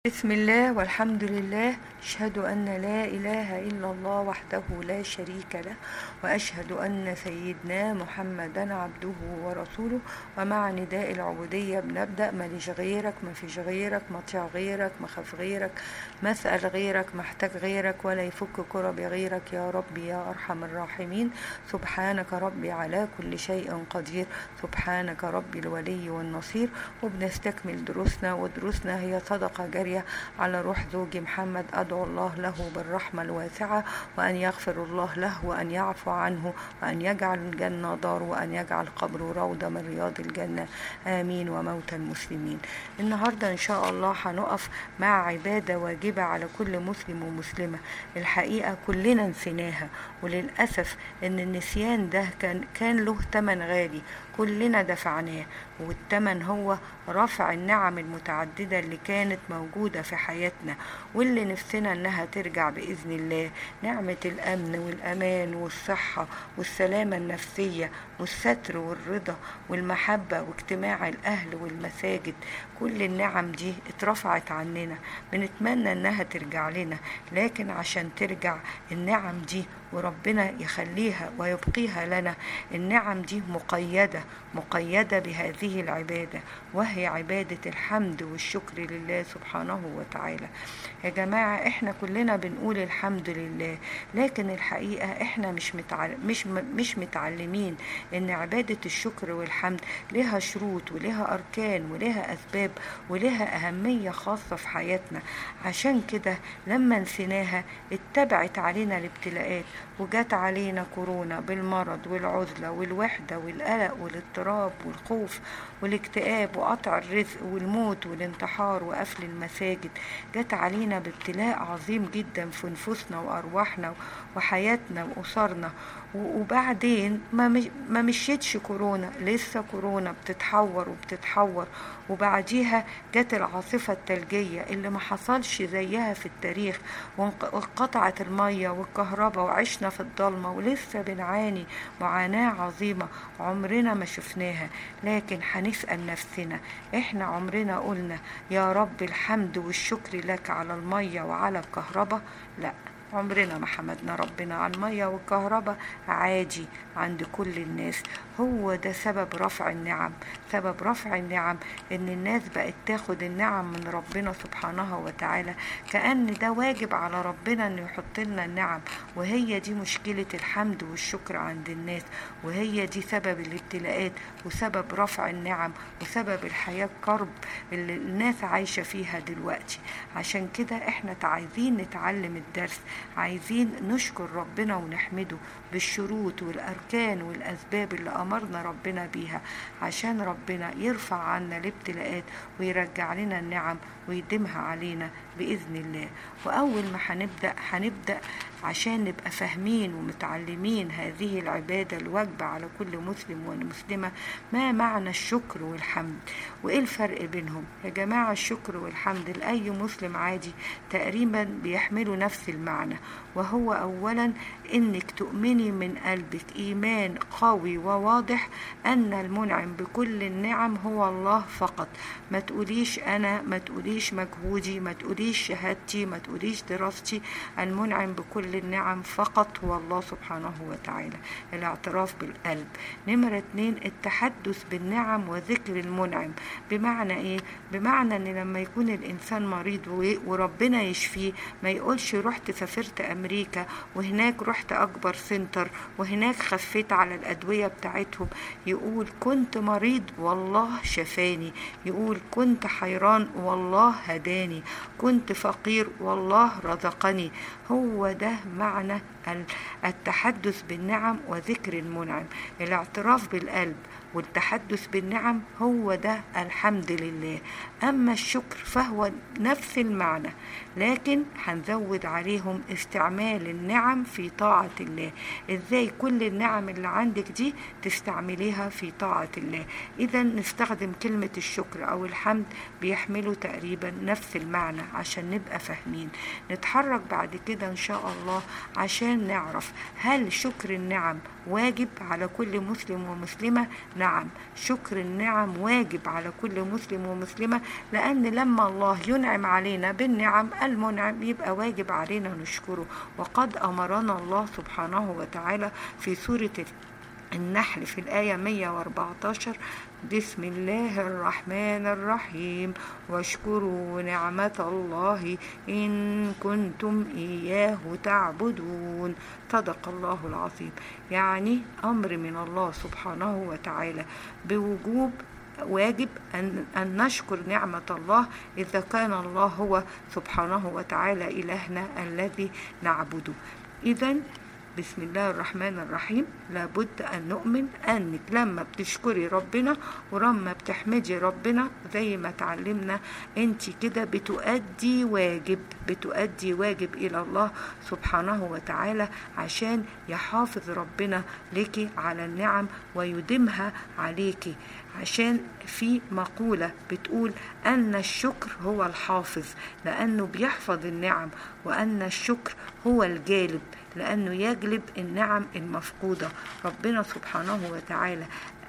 بسم الله والحمد لله، أشهد أن لا إله إلا الله وحده لا شريك له، وأشهد أن سيدنا محمدا عبده ورسوله. ومع نداء العبودية بنبدأ: ماليش غيرك، ما فيش غيرك، مطيع غيرك، مخاف غيرك، مسأل غيرك، محتاج غيرك، ولا يفك كربي غيرك يا ربي يا أرحم الراحمين. سبحانك ربي على كل شيء قدير، سبحانك ربي الولي والنصير. وبنستكمل دروسنا، ودروسنا هي صدقة جارية على روح زوجي محمد. أدعو الله له بالرحمة الواسعة، وأن يغفر الله له، وأن يعفو عنه، وأن يجعل الجنة دار، وأن يجعل قبره روضة من رياض الجنة، آمين. وموتى المسلمين. النهاردة إن شاء الله هنقف مع عبادة واجبة على كل مسلم ومسلمة. الحقيقة كلنا نسيناها، وللأسف إن النسيان ده كان له تمن غالي كلنا دفعناه، والتمن هو رفع النعم المتعددة اللي كانت موجودة في حياتنا، واللي نفسنا انها ترجع بإذن الله. نعمة الأمن والأمان والصحة والسلامة النفسية والستر والرضا والمحبة واجتماع الأهل والمساجد، كل النعم دي اترفعت عننا، بنتمنى انها ترجع لنا. لكن عشان ترجع النعم دي وربنا يخليها ويبقيها لنا، النعم دي مقيدة بهذه العبادة، وهي عبادة الحمد والشكر لله سبحانه وتعالى. يا جماعة، احنا كلنا بنقول الحمد لله، لكن الحقيقة احنا مش متعلمين ان عبادة الشكر والحمد لها شروط ولها أركان ولها أسباب ولها أهمية خاصة في حياتنا. عشان كده لما نسيناها اتبعت علينا الابتلاءات، وجات علينا كورونا بالمرض والعزلة والوحدة والقلق والاضطراب والخوف والاكتئاب وقطع الرزق والموت والانتحار وقفل المساجد. جات علينا بابتلاء عظيم جدا في نفوسنا وأرواحنا وحياتنا وأسرنا. وبعدين ما مشيتش كورونا، لسه كورونا بتتحور. وبعديها جت العاصفة الثلجية اللي ما حصلش زيها في التاريخ، وانقطعت المية والكهرباء، وعشنا في الضلمة، ولسه بنعاني معاناة عظيمة عمرنا ما شفناها. لكن هنسأل نفسنا، احنا عمرنا قلنا يا رب الحمد والشكر لك على المية وعلى الكهرباء؟ لا، عمرنا ما حمدنا ربنا على المية والكهرباء، عادي عند كل الناس. هو ده سبب رفع النعم. سبب رفع النعم ان الناس بقت تاخد النعم من ربنا سبحانه وتعالى كأن ده واجب على ربنا انه يحط لنا النعم. وهي دي مشكلة الحمد والشكر عند الناس، وهي دي سبب الابتلاءات وسبب رفع النعم وسبب الحياة الكرب اللي الناس عايشة فيها دلوقتي. عشان كده احنا عايزين نتعلم الدرس، عايزين نشكر ربنا ونحمده بالشروط والأركان والأسباب اللي أمرنا ربنا بيها، عشان ربنا يرفع عنا الابتلاءات ويرجع لنا النعم ويديمها علينا بإذن الله. وأول ما هنبدأ عشان نبقى فاهمين ومتعلمين هذه العبادة الواجبة على كل مسلم ومسلمة، ما معنى الشكر والحمد وإيه الفرق بينهم؟ يا جماعة، الشكر والحمد لأي مسلم عادي تقريبا بيحملوا نفس المعنى، وهو أولا إنك تؤمني من قلبك إيمان قوي وواضح أن المنعم بكل النعم هو الله فقط. ما تقوليش أنا، ما تقوليش مجهودي، ما تقوليش شهادتي، ما تقوليش دراستي. المنعم بكل النعم فقط هو الله سبحانه وتعالى. الاعتراف بالقلب. نمرة 2، التحدث بالنعم وذكر المنعم. بمعنى إيه؟ بمعنى أن لما يكون الإنسان مريض وربنا يشفيه، ما يقولش رحت سافرت أمريكا وهناك رحت أكبر سنتر وهناك خفيت على الأدوية بتاعتهم. يقول كنت مريض والله شفاني، يقول كنت حيران والله هداني، كنت فقير والله رزقني. هو ده معنى التحدث بالنعم وذكر المنعم. الاعتراف بالقلب والتحدث بالنعم هو ده الحمد لله. أما الشكر فهو نفس المعنى، لكن هنزود عليهم استعمال النعم في طاعة الله. ازاي كل النعم اللي عندك دي تستعمليها في طاعة الله؟ إذا نستخدم كلمة الشكر أو الحمد بيحملوا تقريبا نفس المعنى عشان نبقى فاهمين. نتحرك بعد كده إن شاء الله عشان نعرف هل شكر النعم واجب على كل مسلم ومسلمة. نعم، شكر النعم واجب على كل مسلم ومسلمة، لأن لما الله ينعم علينا بالنعم المنعم يبقى واجب علينا نشكره. وقد أمرنا الله سبحانه وتعالى في سورة النحل في الآية 114: بسم الله الرحمن الرحيم واشكروا نعمة الله إن كنتم إياه تعبدون. صدق الله العظيم. يعني أمر من الله سبحانه وتعالى بوجوب واجب أن نشكر نعمة الله إذا كان الله هو سبحانه وتعالى إلهنا الذي نعبده. إذن بسم الله الرحمن الرحيم لابد أن نؤمن أنك لما بتشكري ربنا ولما بتحمدي ربنا زي ما تعلمنا انت كده بتؤدي واجب إلى الله سبحانه وتعالى، عشان يحافظ ربنا لك على النعم ويديمها عليك. عشان في مقولة بتقول أن الشكر هو الحافظ لأنه بيحفظ النعم، وأن الشكر هو الجالب لأنه يجلب النعم المفقودة. ربنا سبحانه وتعالى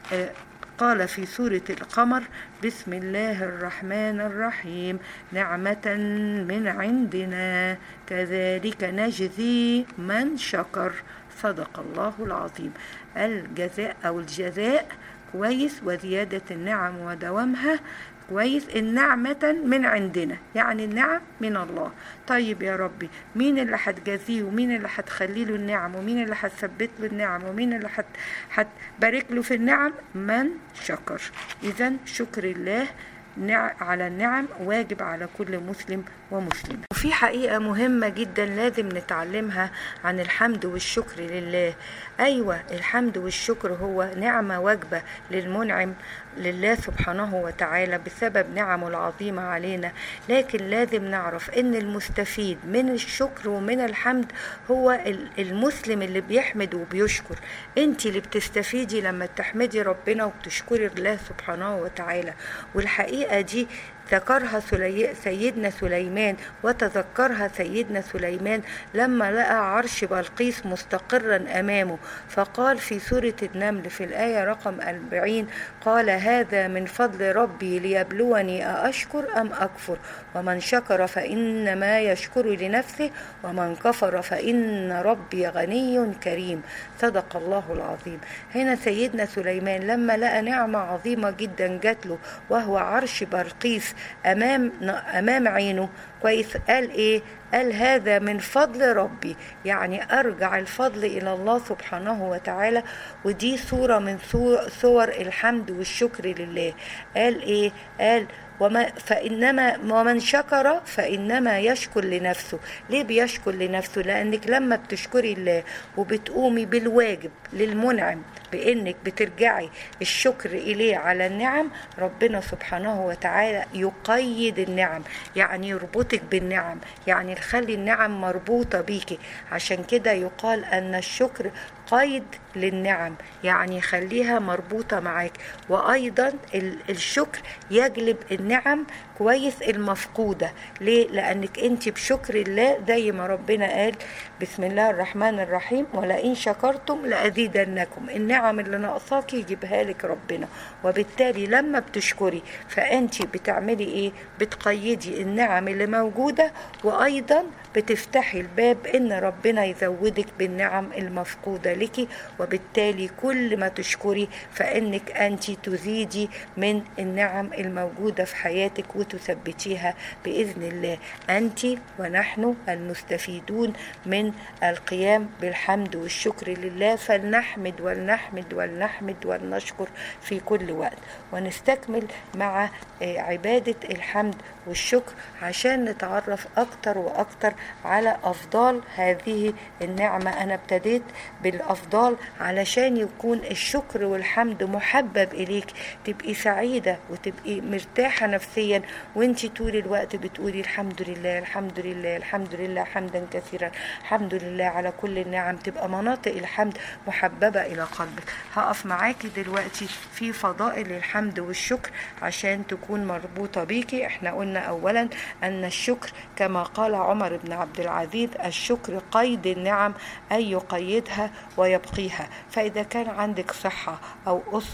قال في سورة القمر: بسم الله الرحمن الرحيم نعمة من عندنا كذلك نجزي من شكر. صدق الله العظيم. الجزاء أو الجزاء كويس، وزيادة النعم ودوامها كويس. النعمة من عندنا يعني النعم من الله. طيب يا ربي، مين اللي هتجازيه ومين اللي هتخلي له النعم ومين اللي هتثبت له النعم ومين اللي هتبارك له في النعم؟ من شكر. إذن شكر الله على النعم واجب على كل مسلم ومسلمة. وفي حقيقة مهمة جدا لازم نتعلمها عن الحمد والشكر لله. أيوة، الحمد والشكر هو نعمة واجبة للمنعم لله سبحانه وتعالى بسبب نعمه العظيمة علينا، لكن لازم نعرف ان المستفيد من الشكر ومن الحمد هو المسلم اللي بيحمد وبيشكر. انت اللي بتستفيدي لما تحمدي ربنا وبتشكري الله سبحانه وتعالى. والحقيقة دي ذكرها سيدنا سليمان وتذكرها سيدنا سليمان لما لقى عرش بلقيس مستقرا أمامه، فقال في سورة النمل في الآية رقم 40: قال هذا من فضل ربي ليبلوني أأشكر أم أكفر ومن شكر فإنما يشكر لنفسه ومن كفر فإن ربي غني كريم. صدق الله العظيم. هنا سيدنا سليمان لما لقى نعمة عظيمة جدا جات له وهو عرش بلقيس أمام عينه كويس، قال إيه؟ قال هذا من فضل ربي، يعني أرجع الفضل إلى الله سبحانه وتعالى. ودي صورة من صور الحمد والشكر لله. قال إيه؟ قال ومن شكر فإنما يشكر لنفسه. ليه بيشكر لنفسه؟ لأنك لما بتشكري الله وبتقومي بالواجب للمنعم بأنك بترجعي الشكر إليه على النعم، ربنا سبحانه وتعالى يقيد النعم، يعني يربطك بالنعم، يعني يخلي النعم مربوطة بيكي. عشان كده يقال أن الشكر قيد للنعم، يعني يخليها مربوطة معاك. وأيضا الشكر يجلب النعم كويس المفقودة. ليه؟ لأنك أنت بشكر الله زي ما ربنا قال بسم الله الرحمن الرحيم ولئن شكرتم لأزيدنكم. النعم اللي ناقصاك يجيبها لك ربنا، وبالتالي لما بتشكري فأنت بتعملي إيه؟ بتقيدي النعم اللي موجودة، وأيضا بتفتحي الباب إن ربنا يزودك بالنعم المفقودة لك. وبالتالي كل ما تشكري فإنك أنت تزيدي من النعم الموجودة في حياتك وتثبتيها بإذن الله. أنت ونحن المستفيدون من القيام بالحمد والشكر لله، فلنحمد ولنحمد ولنحمد ولنشكر في كل وقت. ونستكمل مع عبادة الحمد والشكر عشان نتعرف أكتر وأكتر على أفضال هذه النعمة. أنا ابتديت بالأفضال علشان يكون الشكر والحمد محبب إليك، تبقي سعيدة وتبقي مرتاحة نفسيا وانتي طول الوقت بتقولي الحمد لله الحمد لله الحمد لله حمدا كثيرا، الحمد لله على كل النعم. تبقى مناطق الحمد محببة إلى قلبك. هقف معاكي دلوقتي في فضائل الحمد والشكر عشان تكون مربوطة بيكي. احنا قلنا أولا أن الشكر كما قال عمر بن عبد العزيز: الشكر قيد النعم، أي يقيدها ويبقيها. فإذا كان عندك صحة أو أسرة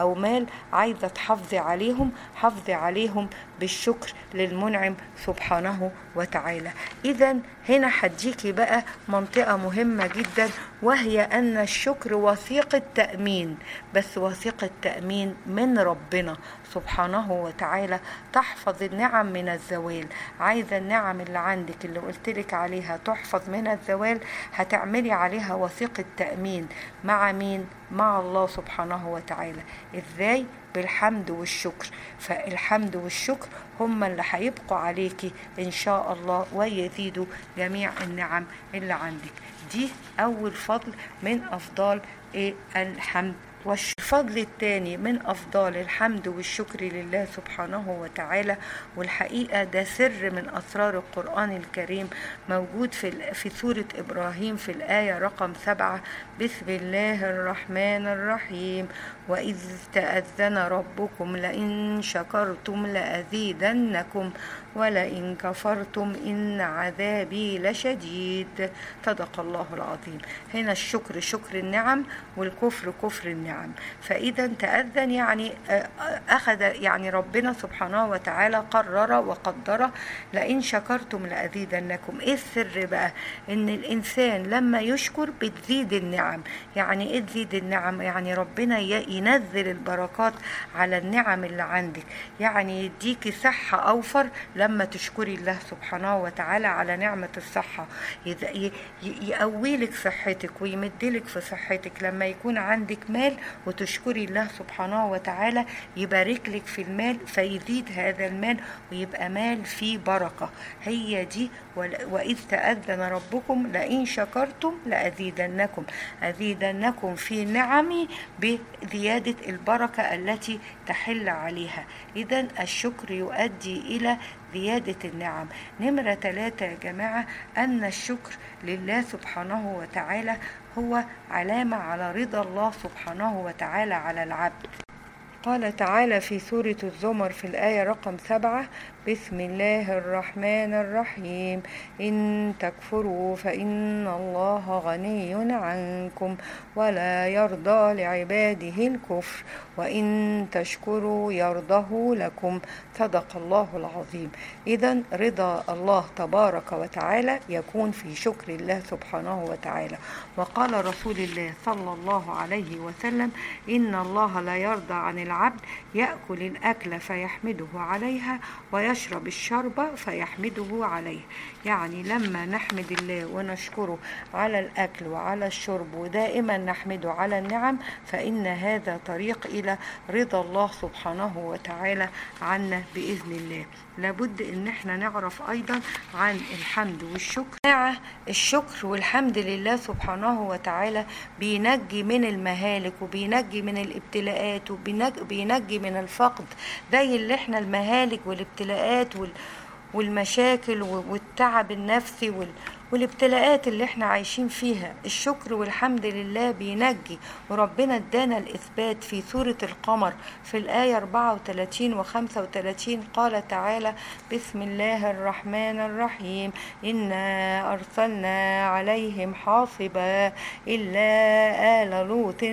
أو مال عايزة تحافظي عليهم، حافظي عليهم بالشكر للمنعم سبحانه وتعالى. إذا هنا هديكي بقى منطقة مهمة جدا، وهي أن الشكر وثيقة تأمين، بس وثيقة تأمين من ربنا سبحانه وتعالى تحفظ النعم من الزوال. عايزة النعم اللي عندك اللي قلتلك عليها تحفظ من الزوال، هتعملي عليها وثيقة تأمين مع مين؟ مع الله سبحانه وتعالى. إزاي؟ بالحمد والشكر. فالحمد والشكر هم اللي هيبقوا عليكي إن شاء الله ويزيدوا جميع النعم اللي عندك. دي أول فضل من أفضال الحمد والشكر. الفضل الثاني من أفضال الحمد والشكر لله سبحانه وتعالى، والحقيقة ده سر من أسرار القرآن الكريم، موجود في سورة إبراهيم في الآية رقم 7: بسم الله الرحمن الرحيم وإذ تأذن ربكم لئن شكرتم لأزيدنكم ولئن كفرتم إن عذابي لشديد. صدق الله العظيم. هنا الشكر شكر النعم، والكفر كفر النعم. فإذا تأذن يعني أخذ، يعني ربنا سبحانه وتعالى قرر وقدر لئن شكرتم لأزيدنكم. إيه السر بقى؟ إن الإنسان لما يشكر بتزيد النعم. يعني إيه تزيد النعم؟ يعني ربنا ينزل البركات على النعم اللي عندك، يعني يديكي صحة أوفر لما تشكري الله سبحانه وتعالى على نعمة الصحة. يقويلك صحتك ويمدلك في صحتك. لما يكون عندك مال وتشكري الله سبحانه وتعالى يبارك لك في المال، فيزيد هذا المال ويبقى مال فيه بركة. هي دي وإذ تأذن ربكم لئن شكرتم لأزيدنكم. أزيدنكم في نعمي بزيادة البركة التي تحل عليها. إذن الشكر يؤدي إلى زيادة النعم. نمرة 3 يا جماعة، أن الشكر لله سبحانه وتعالى هو علامة على رضا الله سبحانه وتعالى على العبد. قال تعالى في سورة الزمر في الآية رقم 7: بسم الله الرحمن الرحيم إن تكفروا فإن الله غني عنكم ولا يرضى لعباده الكفر وإن تشكروا يرضه لكم. صدق الله العظيم. إذن رضا الله تبارك وتعالى يكون في شكر الله سبحانه وتعالى. وقال رسول الله صلى الله عليه وسلم: إن الله لا يرضى عن العبد يأكل الأكل فيحمده عليها ويشرب الشرب فيحمده عليه. يعني لما نحمد الله ونشكره على الأكل وعلى الشرب ودائما نحمده على النعم، فإن هذا طريق إلى رضا الله سبحانه وتعالى عنا بإذن الله. لابد إن احنا نعرف أيضا عن الحمد والشكر. الشكر والحمد لله سبحانه وتعالى بينجي من المهالك وبينجي من الابتلاءات وبينجي من الفقد. زي اللي احنا المهالك والابتلاءات والمشاكل والتعب النفسي والابتلاءات اللي احنا عايشين فيها، الشكر والحمد لله بينجي. وربنا ادانا الإثبات في سورة القمر في الآية 34 و 35. قال تعالى: بسم الله الرحمن الرحيم إنا أرسلنا عليهم حاصبا إلا آل لوط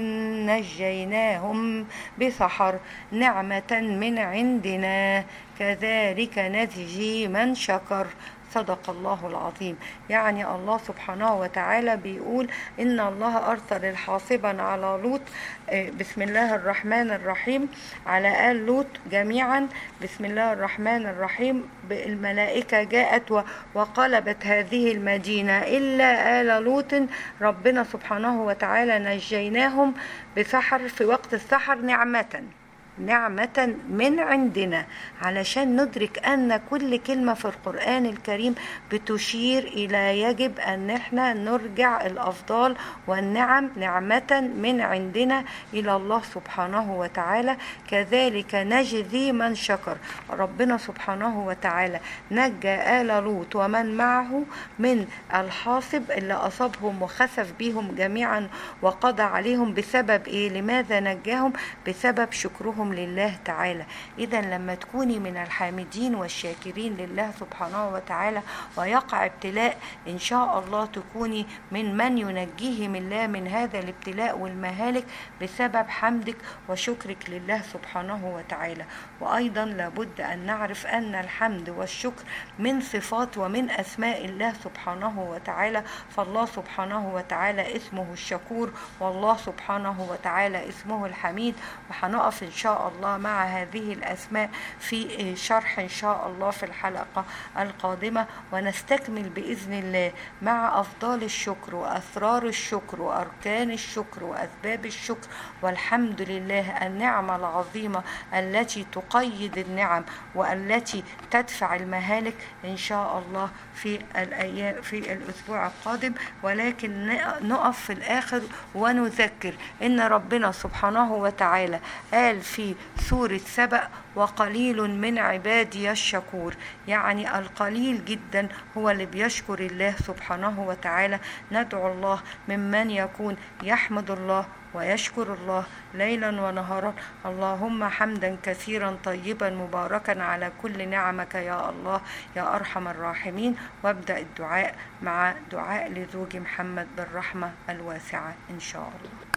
نجيناهم بسحر نعمة من عندنا كذلك نجزي من شكر. صدق الله العظيم. يعني الله سبحانه وتعالى بيقول إن الله أرسل الحاصبا على لوط، بسم الله الرحمن الرحيم، على آل لوط جميعا. بسم الله الرحمن الرحيم. الملائكة جاءت وقلبت هذه المدينة إلا آل لوط. ربنا سبحانه وتعالى نجيناهم بسحر في وقت السحر نعمة من عندنا، علشان ندرك أن كل كلمة في القرآن الكريم بتشير إلى يجب أن احنا نرجع الأفضال والنعم نعمة من عندنا إلى الله سبحانه وتعالى. كذلك نجزي من شكر. ربنا سبحانه وتعالى نجى آل لوط ومن معه من الحاصب اللي أصابهم وخسف بهم جميعا وقضى عليهم بسبب إيه؟ لماذا نجاهم؟ بسبب شكرهم منهم لله تعالى. إذا لما تكوني من الحامدين والشاكرين لله سبحانه وتعالى ويقع ابتلاء، إن شاء الله تكوني من ينجيهم الله من هذا الابتلاء والمهالك بسبب حمدك وشكرك لله سبحانه وتعالى. وأيضا لابد أن نعرف أن الحمد والشكر من صفات ومن أسماء الله سبحانه وتعالى. فالله سبحانه وتعالى اسمه الشكور، والله سبحانه وتعالى اسمه الحميد. وهنقف إن شاء الله مع هذه الأسماء في شرح إن شاء الله في الحلقة القادمة، ونستكمل بإذن الله مع أفضال الشكر وأسرار الشكر وأركان الشكر وأسباب الشكر، والحمد لله النعمة العظيمة التي تقيد النعم والتي تدفع المهالك إن شاء الله في الأسبوع القادم. ولكن نقف في الآخر ونذكر إن ربنا سبحانه وتعالى قال في سورة سبأ: وقليل من عبادي الشكور. يعني القليل جدا هو اللي بيشكر الله سبحانه وتعالى. ندعو الله ممن يكون يحمد الله ويشكر الله ليلا ونهارا. اللهم حمدا كثيرا طيبا مباركا على كل نعمك يا الله يا أرحم الراحمين. وابدأ الدعاء مع دعاء لزوج محمد بالرحمة الواسعة إن شاء الله.